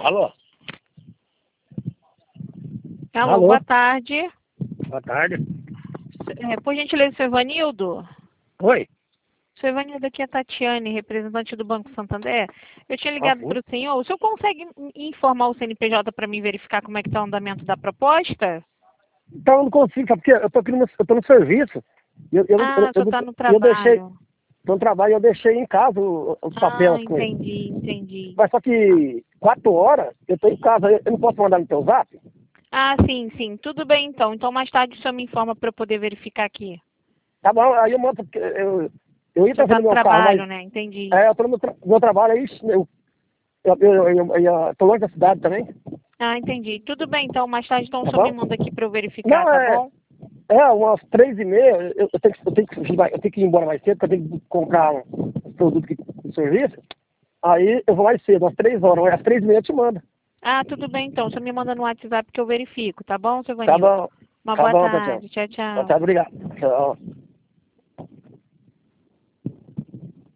Alô? Alô, Alô? boa tarde. Boa tarde. Por gentileza, seu Ivanildo? Oi? Seu Ivanildo, aqui é a Tatiane, representante do Banco Santander. Eu tinha ligado Sim. para o senhor. O senhor consegue informar o CNPJ para mim verificar como é que está o andamento da proposta? Então eu não consigo, sabe? Porque eu tô no serviço. O senhor está no Eu deixei, trabalho. tô no trabalho, eu deixei em casa os papéis com ele. Entendi. Mas só que 4 horas eu tô em casa, eu não posso mandar no teu zap? Sim. Tudo bem, então. Então, mais tarde o senhor me informa para eu poder verificar aqui. Tá bom, aí eu mando, porque eu ia O senhor está trazer no meu carro, mas trabalho, né? Entendi. eu tô no meu trabalho, aí eu tô longe da cidade também, Entendi. Tudo bem, então. Mais tarde, então, o tá senhor me bom? manda aqui para eu verificar, Não, tá bom? umas 3h30, eu tenho que ir embora mais cedo, porque eu tenho que comprar um produto de serviço. Aí eu vou mais cedo, às 3 horas, às 3h30 eu te mando. Tudo bem, então. O senhor me manda no WhatsApp que eu verifico, tá bom, seu Tá Vanildo? bom, Uma tá boa bom, Tatiana. tarde. Tchau, Tá, tchau. obrigado. Tchau.